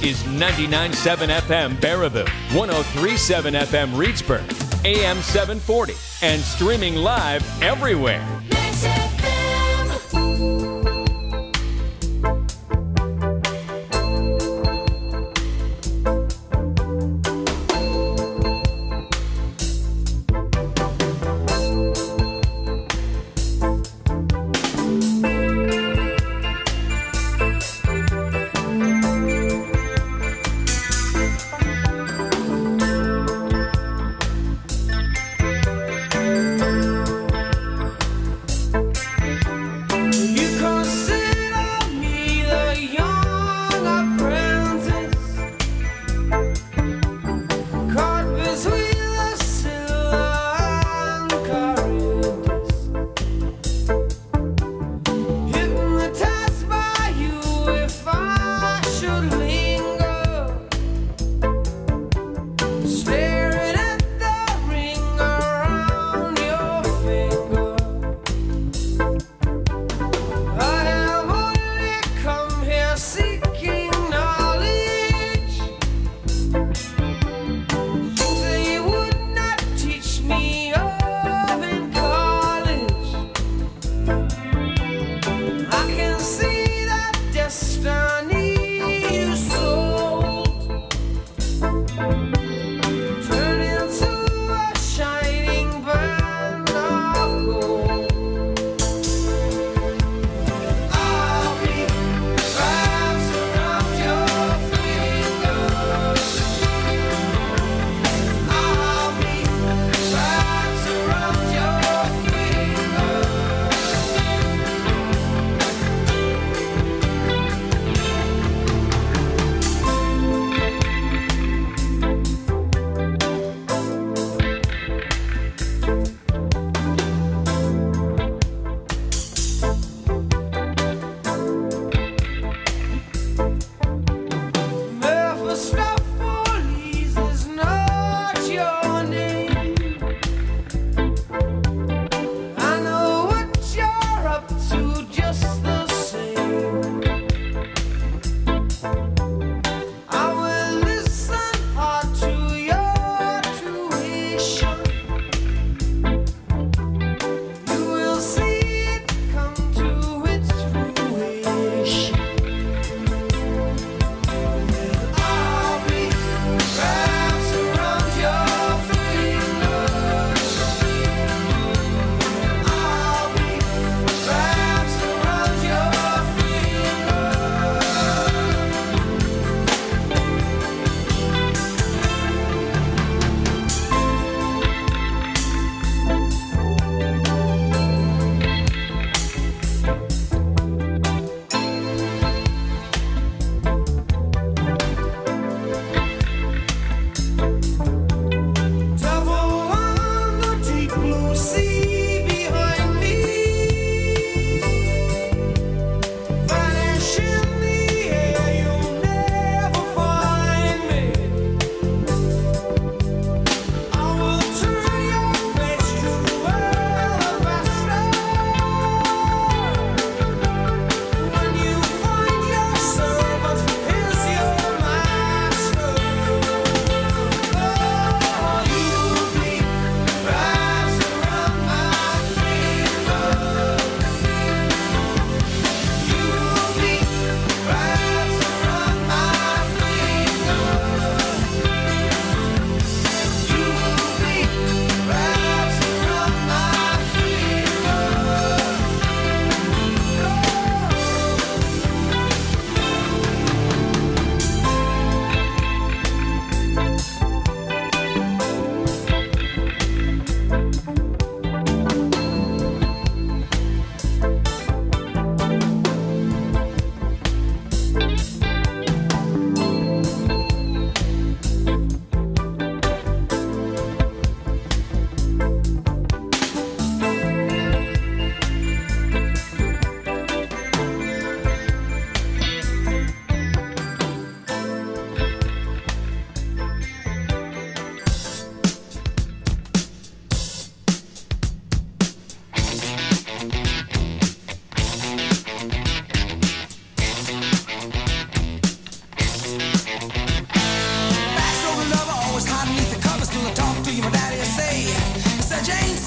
is 99.7 FM Baraboo, 103.7 FM Reedsburg, AM 740, and streaming live everywhere. Mix FM.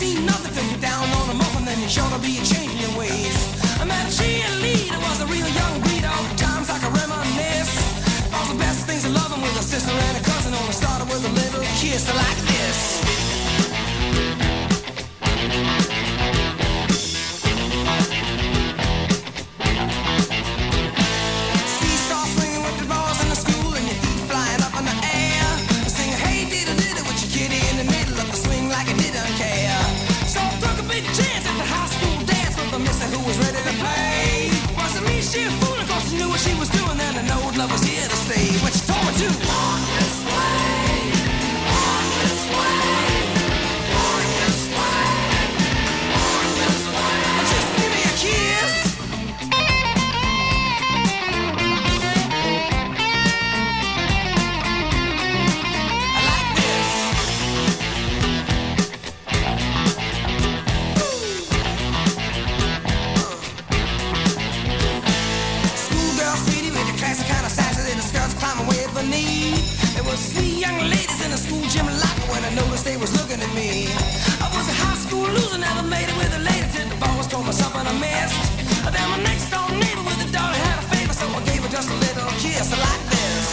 mean nothing till you're down on a muffin, then you're sure to be changing your ways. I met cheerleader, was a real young breed, all times I can reminisce. All the best things of loving with a sister and a cousin, only started with a little kiss like this. Seesaw swinging with the balls in the school and your feet flying up in the air. Singing, hey, diddle diddle with your kitty in the middle of the swing like it didn't care. So I took a big chance at the high school dance with a mister who was ready to play. Wasn't me, she was fooling, cause she knew what she was doing, and I know love was here to stay. What you told me to? On this way, on this way, on this way, on this way. Just give me a kiss. I like this. Schoolgirl sweetie with the classic kind of sassy little skirts climbing way beneath. There was three young ladies in the school gym locker when I noticed they was looking at me. I was a high school loser, never made it with a lady till the boss told me something I missed. Then my next door neighbor with a daughter had a favor, so I gave her just a little kiss like this.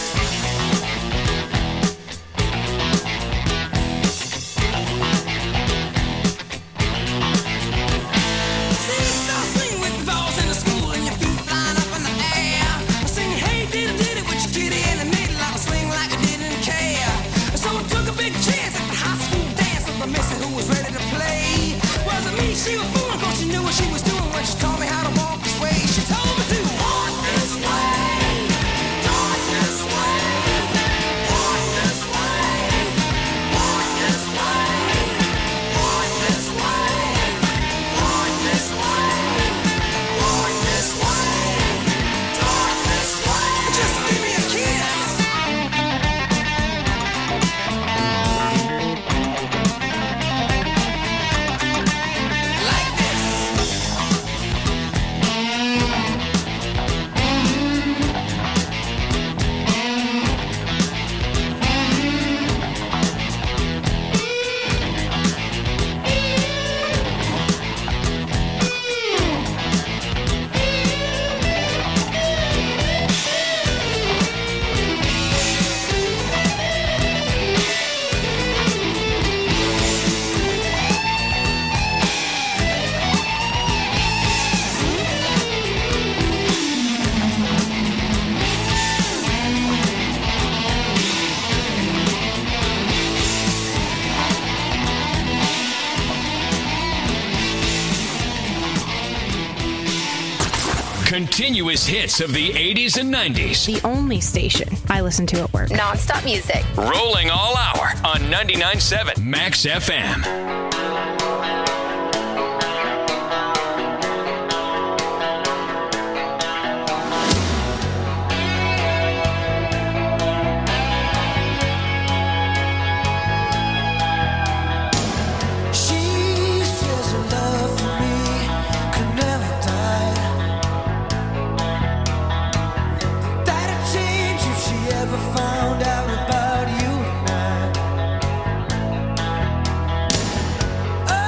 Seesaw swing with the balls in the school and your feet flying up in the air. Singing, hey, diddle diddle with your kitty in the middle of a swing like I didn't care. So I took a big chance at the high school dance with a missy who was ready to play. Wasn't me, she was fooling, cause she knew what she was doing when she taught me how to walk this way. She told me to walk this way, walk this way, walk this way, walk this way, walk this way, walk this way, walk this way, walk this way. Just give me a kiss. Like this. Continuous hits of the 80s and 90s. The only station I listen to at work. Non-stop music. Rolling all hour on 99.7 Max FM. She says her love for me could never die. That'd change if she ever found out about you and I.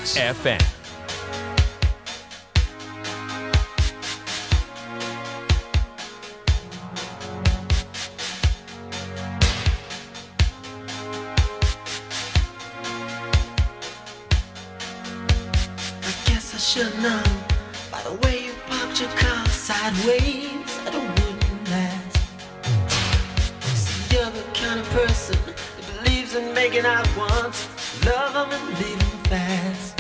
106 FM. I should know by the way you popped your car sideways that it wouldn't last. See, you're the kind of person that believes in making out once, love them and leave them fast.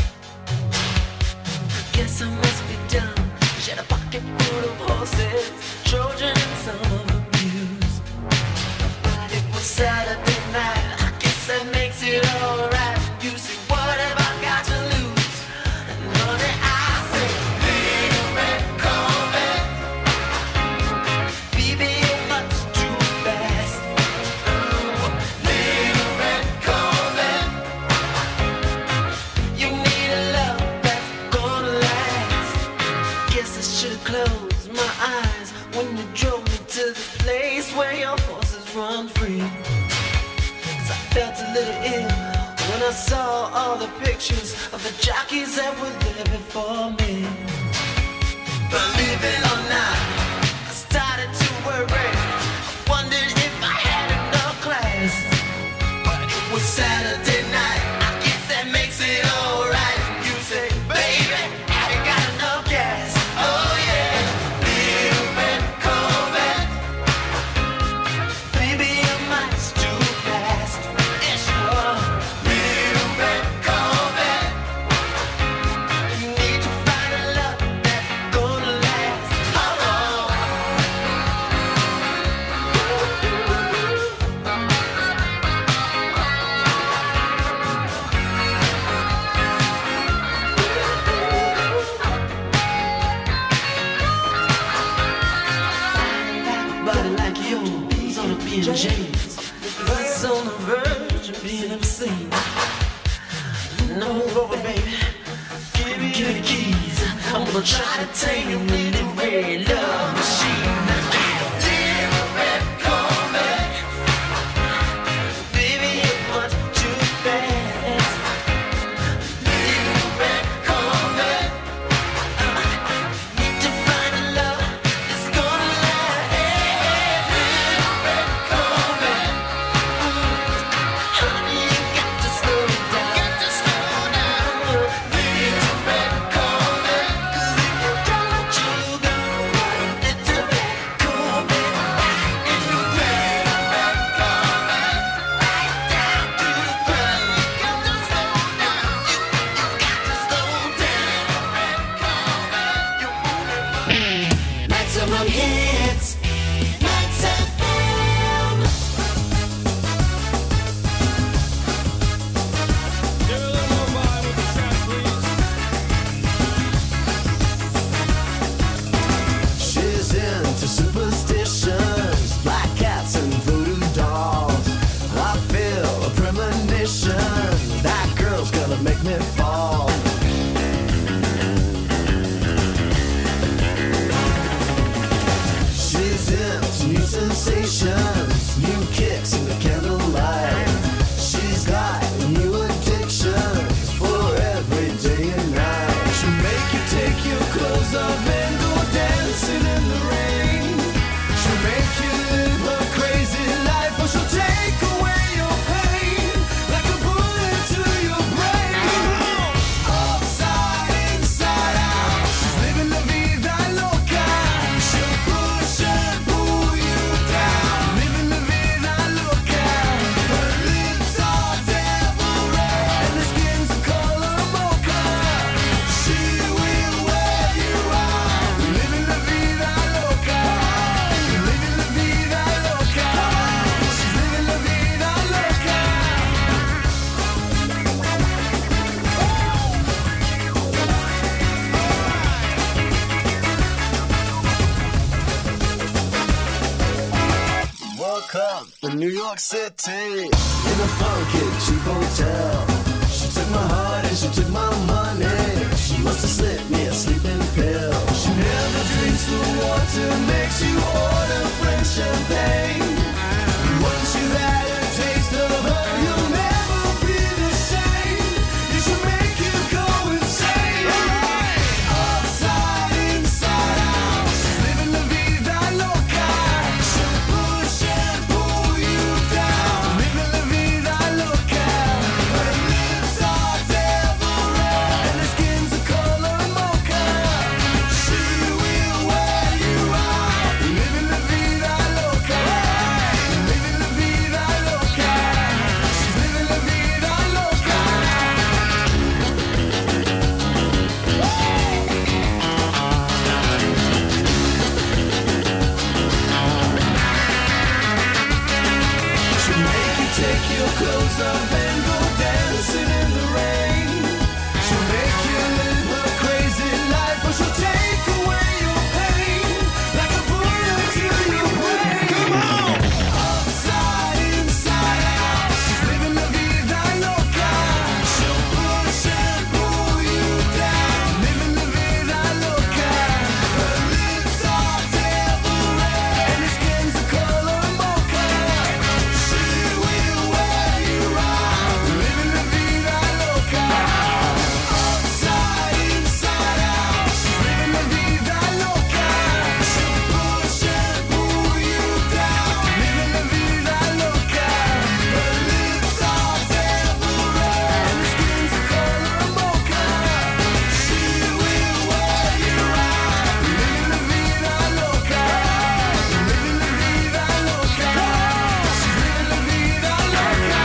I guess I must be dumb. She had a pocket full of horses, Trojan and some of them used. But it was Saturday night, I guess that makes it alright. You see, what have I got to lose? Close my eyes when you drove me to the place where your horses run free. 'Cause I felt a little ill when I saw all the pictures of the jockeys that were there before me. Believe it or not, I started to worry. I wondered if I had enough class. But it was Saturday night, I guess that makes it alright. You say, baby, have you got enough gas? Oh yeah. James, that's on the verge of being obscene. Now move over, baby. Give me the keys. I'm gonna try to tame you in the red love machine. Little red Corvette, baby, it was too fast. Little red Corvette, need to find a love that's gonna last. Maximum hits, Max FM. She's into superstitions, black cats and voodoo dolls. I feel a premonition, that girl's gonna make me fall. She's into new sensations, new kicks in the candlelight. She's got new addictions for every day and night. She'll make you take your clothes off and go dancing in the rain. She'll make you live a crazy life, or she'll take away your pain like a bullet to your brain. Upside, inside out, she's living la vida loca. She'll push and pull you down, living la vida loca. Her lips are devil red and her skin's the color mocha. She will wear you out, living la vida loca. Living la vida loca. She's living la vida loca. Woke up in New York City in a funky cheap hotel. She took my heart and she took my money. She must have slipped me a sleeping pill. She never drinks the water, makes you order French champagne. Once you've had a taste of her, you'll never be the same. You should make you go your clothes off and go dancing in the rain. She'll make you live a crazy life, or she'll take away your pain like a bullet to your brain. Come on! Upside, inside out, she's living la vida loca. She'll push and pull you down, living la vida loca. Her lips are devil red and her skin's the color mocha. She will wear you out, living la vida loca. Upside, inside out, she's living la vida loca. She'll push and pull you down, living la vida loca. Her lips are devil red and her skin's the color mocha. She will wear you out, living la vida loca. Living la vida loca. She's living la vida loca.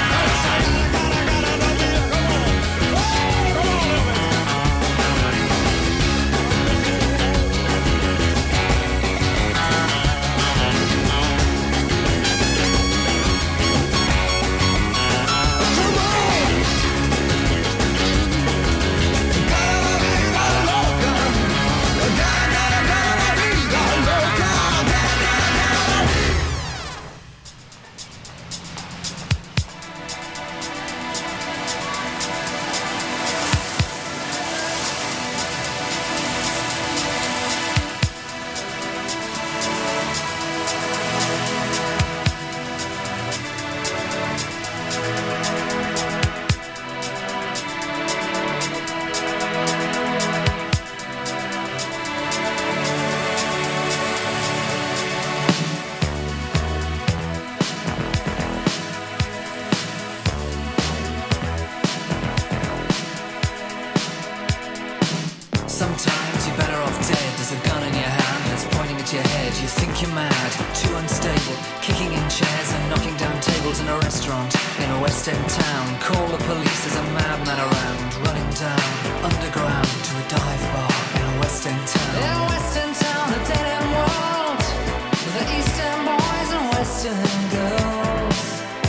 Sometimes you're better off dead. There's a gun in your hand that's pointing at your head. You think you're mad, too unstable, kicking in chairs and knocking down tables in a restaurant in a West End town. Call the police, there's a madman around, running down underground to a dive bar in a West End town. In a West End town, a dead end world, the East End boys and West End girls.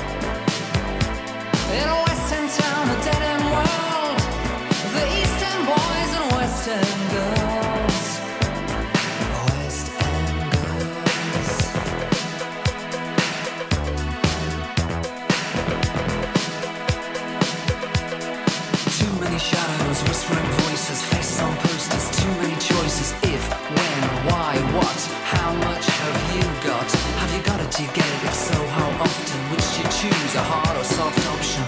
In a West End town, a dead end world, the East End boys and West End girls. West End girls. Too many shadows, whispering voices, faces on posters, too many choices. If, when, why, what, how much have you got? Have you got it, do you get it? If so, how often? Which do you choose, a hard or soft option?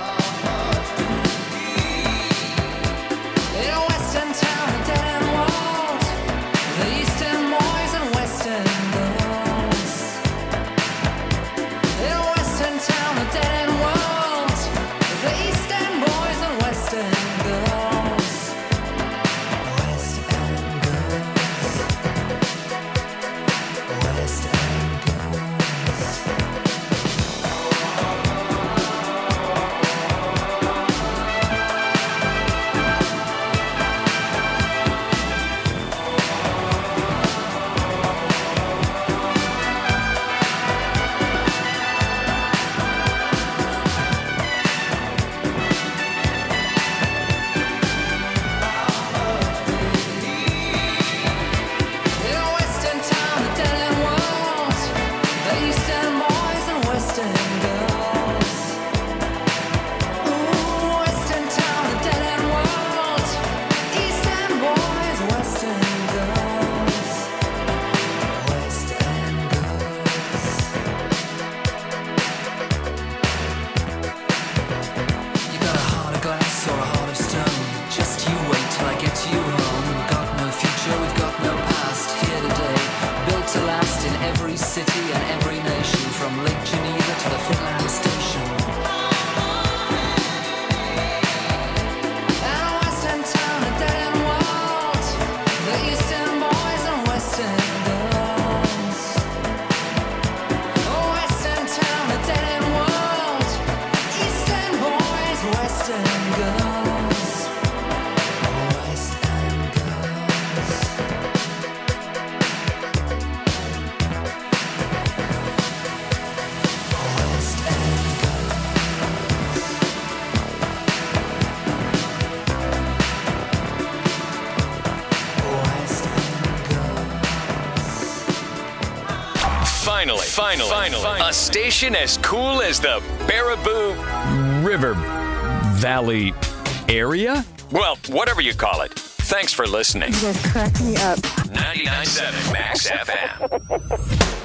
In a West End town, a dead end world, the East End boys and West End girls. In a West End town, a dead end world, the East End boys and West End girls. West End girls. West End girls. Finally, a station as cool as the Baraboo River Valley area? Well, whatever you call it. Thanks for listening. You guys crack me up. 99.7 Max FM.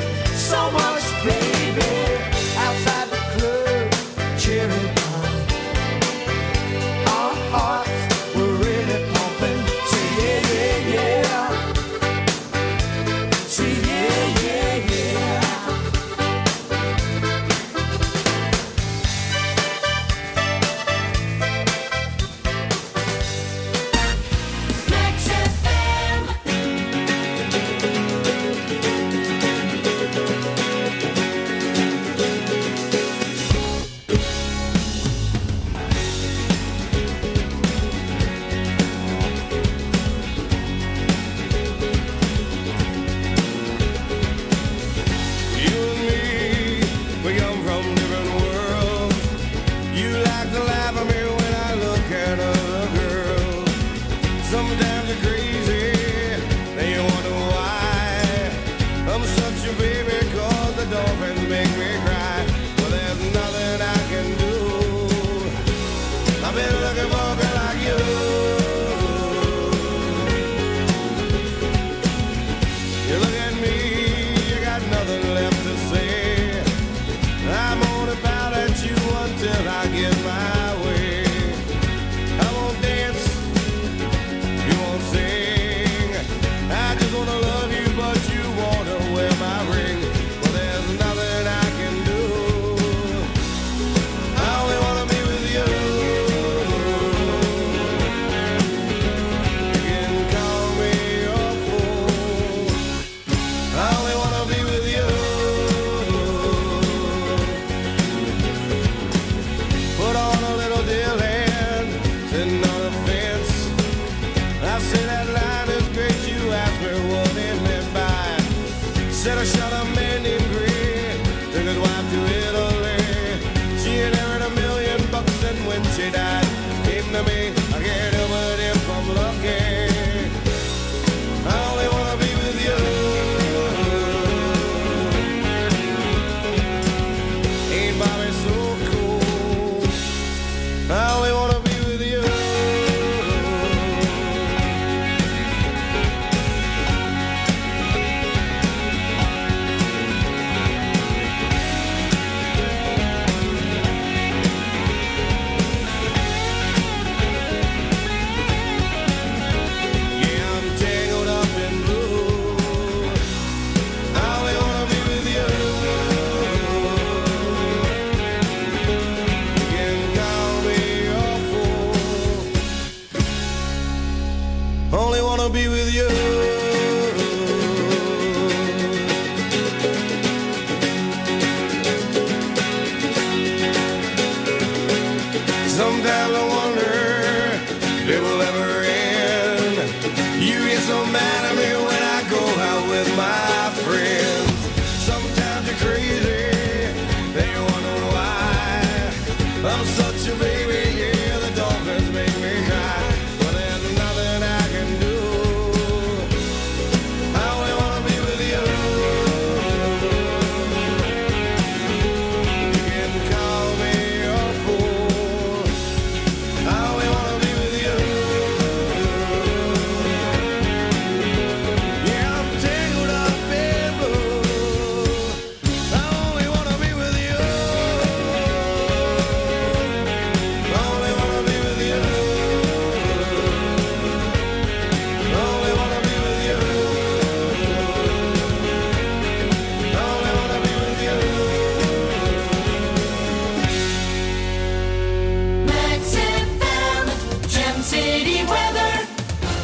So much, baby, outside the club, cherry bomb.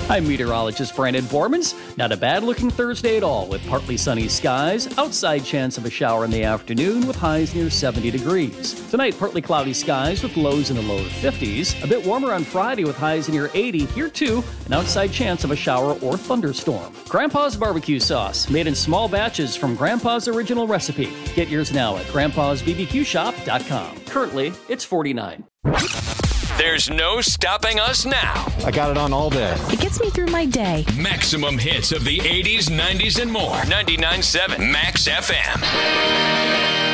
I'm meteorologist Brandon Bormans. Not a bad-looking Thursday at all, with partly sunny skies, outside chance of a shower in the afternoon with highs near 70 degrees. Tonight, partly cloudy skies with lows in the lower 50s. A bit warmer on Friday with highs near 80. Here, too, an outside chance of a shower or thunderstorm. Grandpa's barbecue sauce, made in small batches from Grandpa's original recipe. Get yours now at grandpa'sbbqshop.com. Currently, it's $49. There's no stopping us now. I got it on all day. It gets me through my day. Maximum hits of the 80s, 90s, and more. 99.7 Max FM.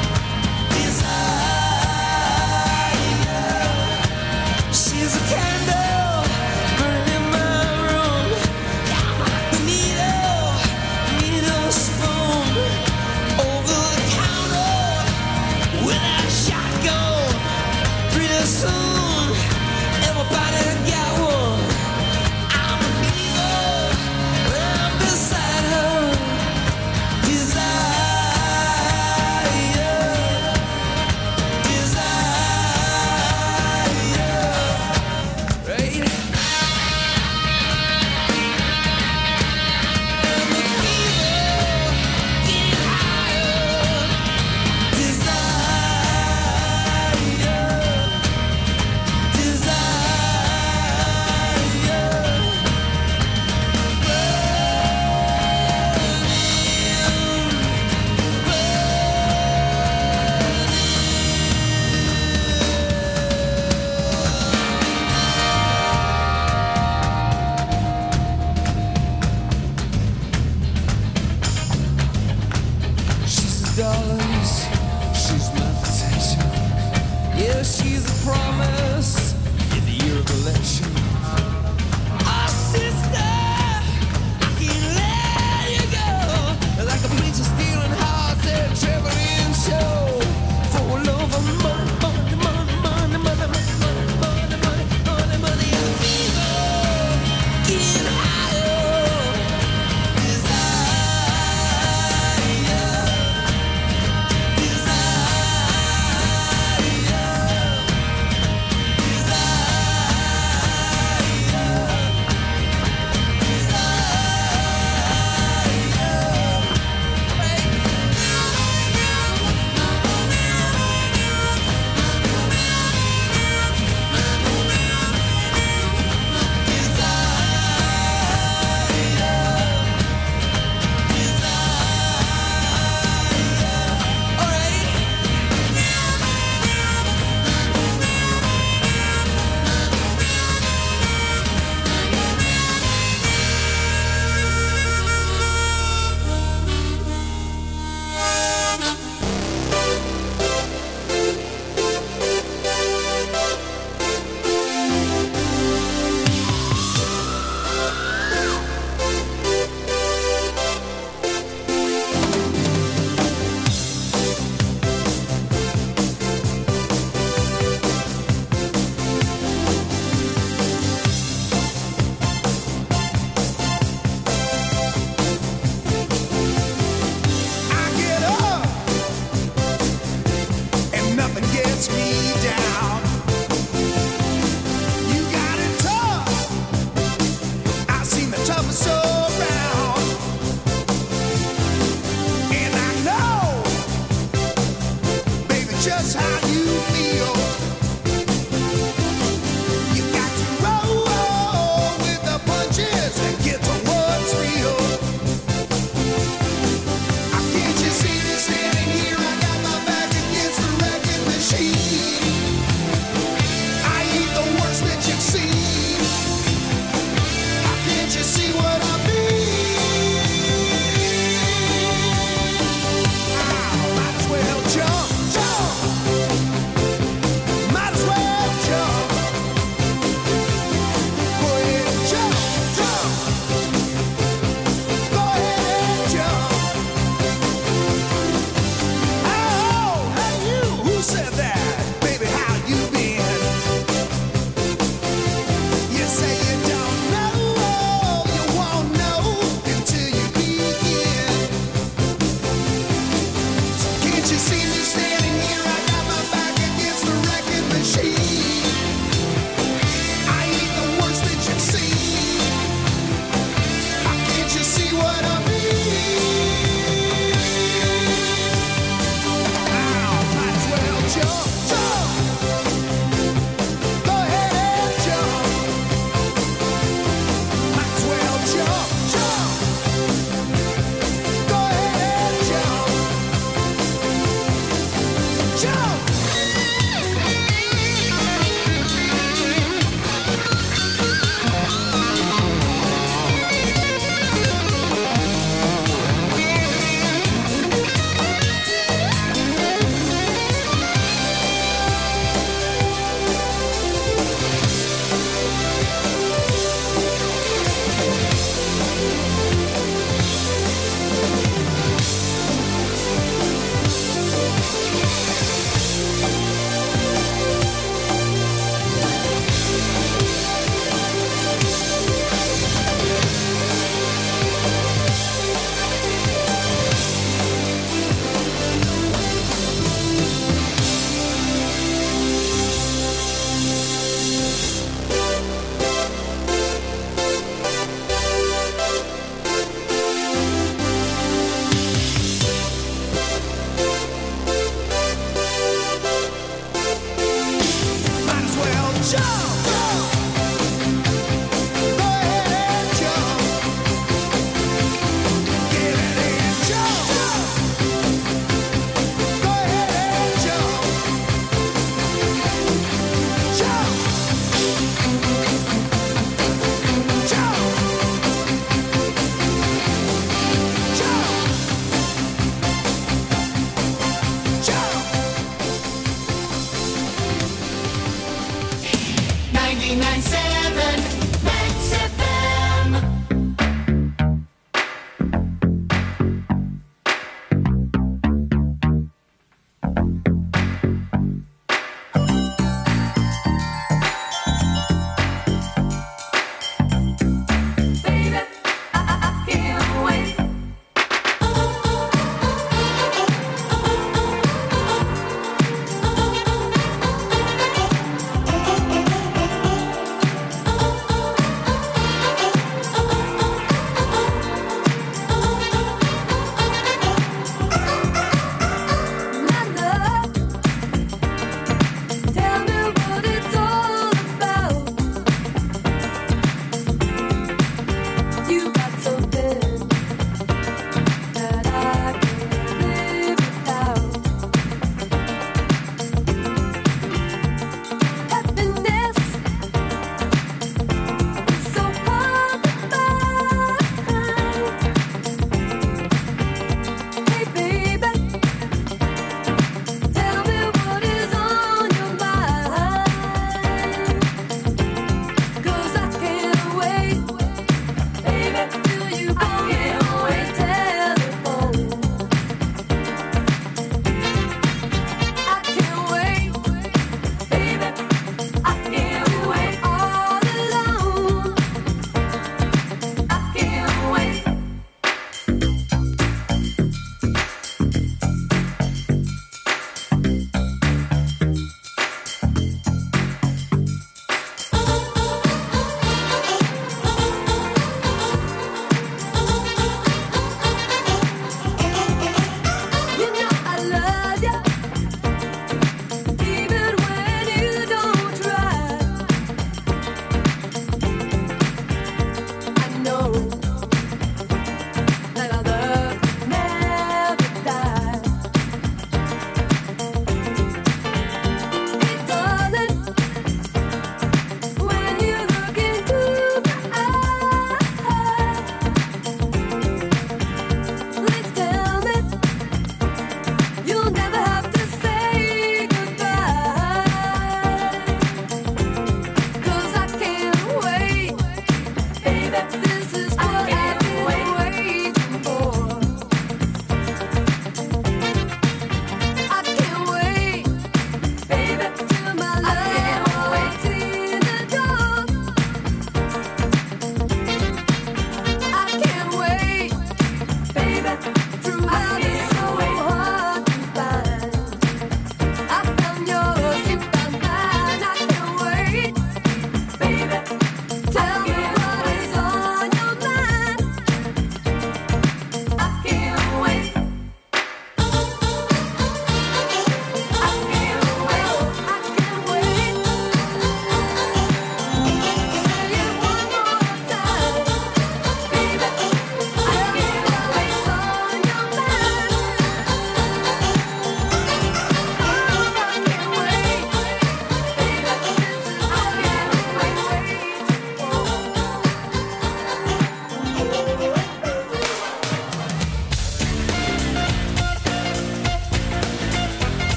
She's a candle.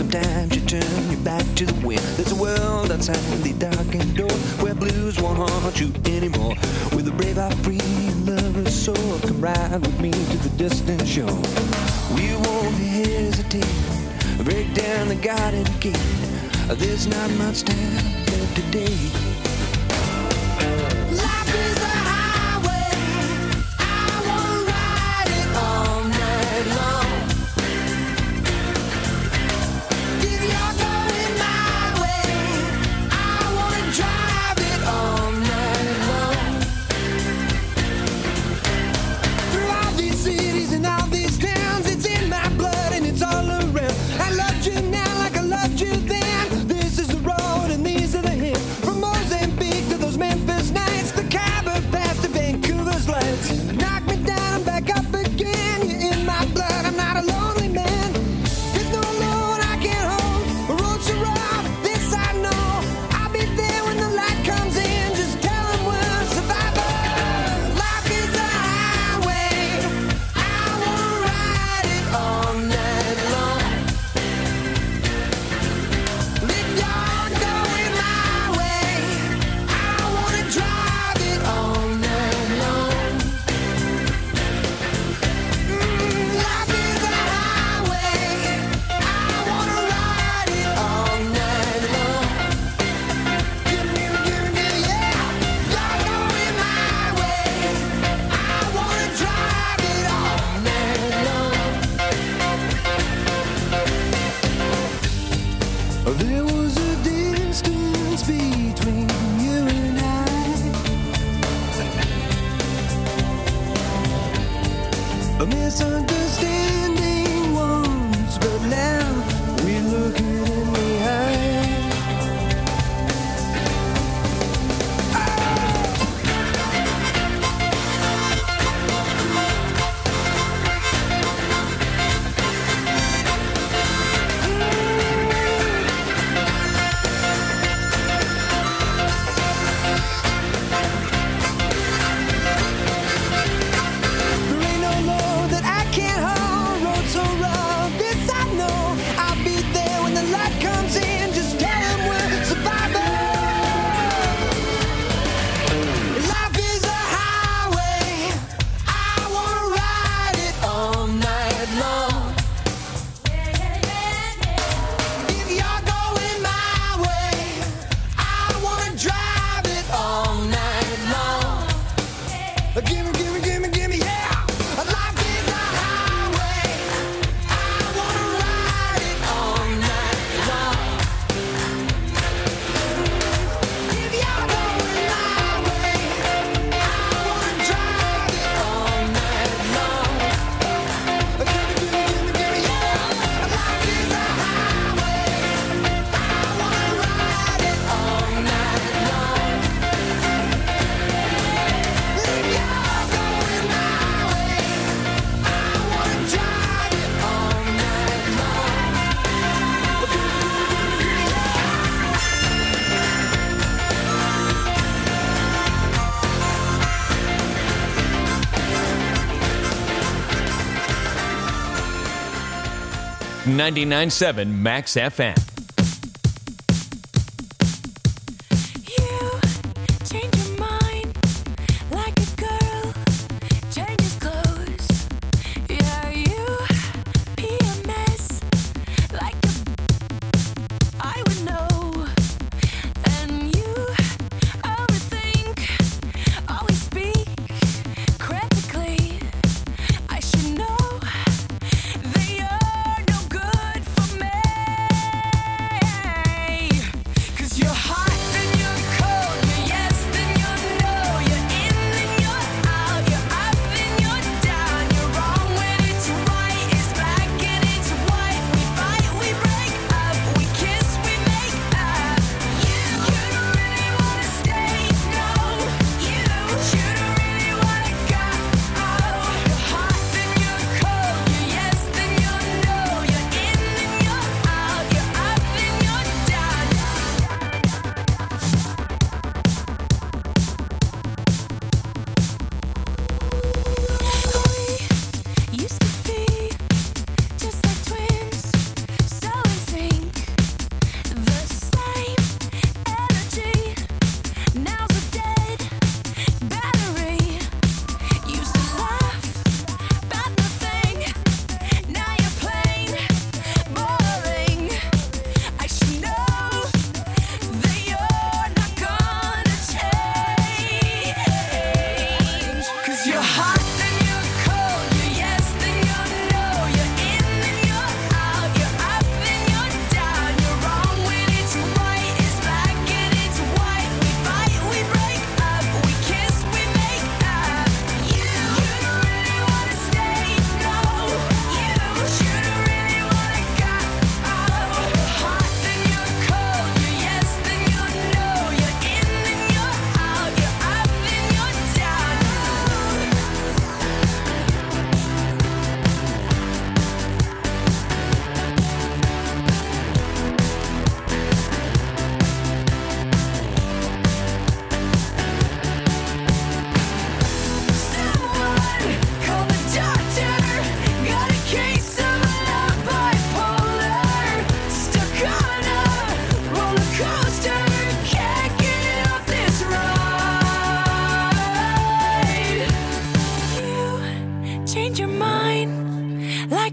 sometimes you turn your back to the wind. There's a world outside the darkened door where blues won't haunt you anymore. With a brave heart, free and lover's soul, come ride with me to the distant shore. We won't hesitate, break down the garden gate. There's not much time left today. Life is a highway. I wanna ride it all night long. If you're going my way, I wanna drive it all night long. Through all these cities and all these towns, it's in my blood and it's all around. I loved you now like I loved you then. This is the road and these are the hills. From Mozambique to those Memphis nights, the Khyber Pass to Vancouver's lights. Knock me down, I'm back up again. You're in my blood, I'm not a lonely man. There's no load I can't hold. The road's so rough, this I know. I'll be there when the light comes in. Just tell them we're survivors. Life is a highway. I wanna ride it all night long. If you're going my way, I wanna drive it all night long. Life is a highway. I wanna ride it all night long. Give me, yeah. You're going my way. I wanna drive it all night long. There was a distance between you and I, a misunderstanding once, but now we look it in the eye. There ain't no load that I can't hold. Road so rough, this I know. I'll be there when the light comes in. Just tell them we're survivors. Life is a highway. I wanna ride it all night long. If you're going my way, I wanna drive it all night long. Gimme, yeah. Life is a highway. I wanna ride it all night long. If you're going my way, I wanna drive it all night long. Gimme, yeah. Life is a highway. I wanna ride it all night long. If you're going my way, I wanna drive it all night long. 99.7 Max FM. You change your mind like a girl changes clothes. Yeah, you be a mess like I would know. And you overthink, always speak critically. I should know that you're no good for me.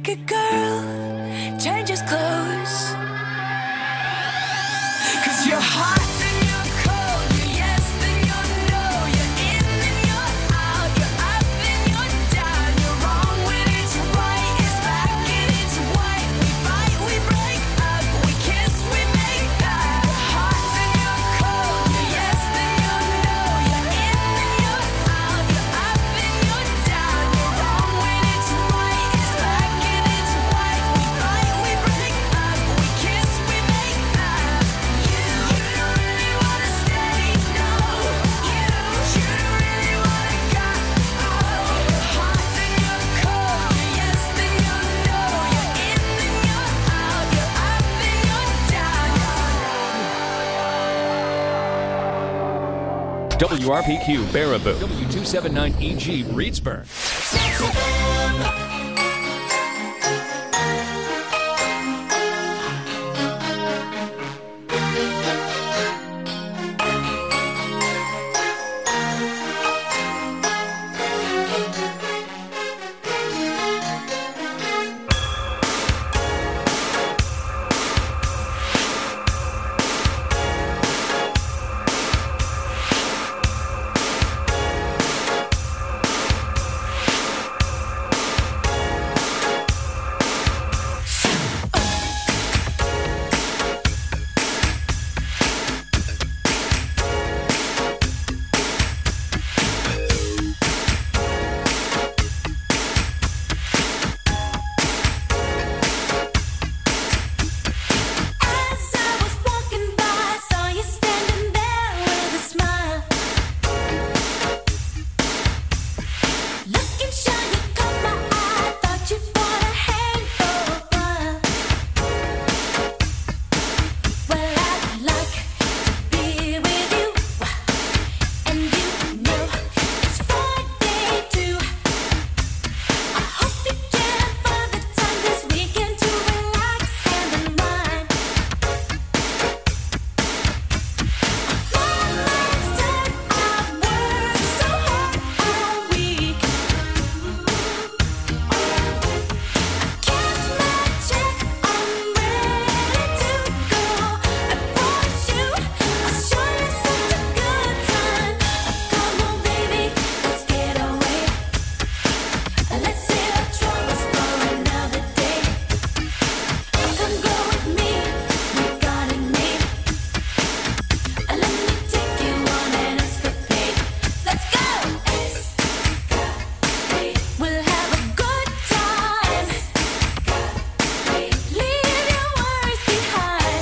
like a girl changes clothes. 'Cause you're hot and you're cold, you're yes then you're no, you're in and you're out, you're up and you're down, you're wrong when it's right, it's black and it's white. We fight, we break up, we kiss, we make up. Hot and you're cold, you're yes then you're no, you're in and you're out, you're up and you're down, you're wrong when it's right, it's black and it's white. We fight, we break up, we kiss, we make up. You don't really wanna stay, no. You don't really wanna go. Hot then you're cold, you're yes then you're no, you're in and you're out, you're up and you're down. WRPQ Baraboo, W279EG Reedsburg. As I was walking by, saw you standing there with a smile. Looking shy, you caught my eye. Thought you wanna hang for a while. Well, I'd like to be with you, and you know it's Friday too. I hope you can find the time this weekend to relax and unwind. I've worked so hard all week. Cash my check, I'm ready to go. I promise you, I'll show you such a good time. Come on, baby, let's get away. Let's save our troubles for another day. Come go with me, we got it made. Let me take you on an escapade. Let's go! Escapade. We'll have a good time. Leave your worries behind.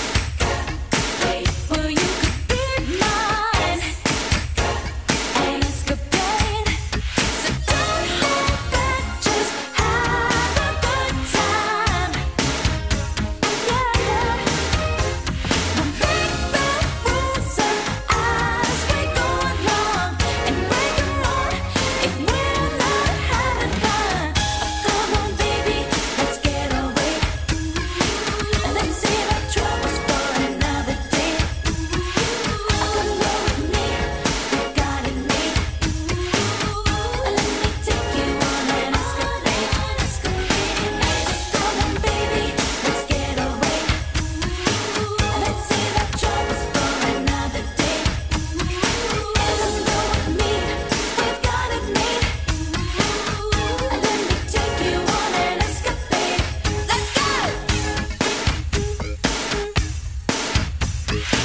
Well, you could be mine. An escapade. So don't hold back, just have a good time. Yeah. We'll make the rules up as we go along and break 'em all if we're not having fun. Come on, baby, let's get away. Let's save our troubles for another day. Come go with me, we got it made. Let me take you on an escapade. Come on, baby, let's get away. Let's save our troubles for another day. Come go with me, we've got it made. Let me take you on an escapade. Let's go!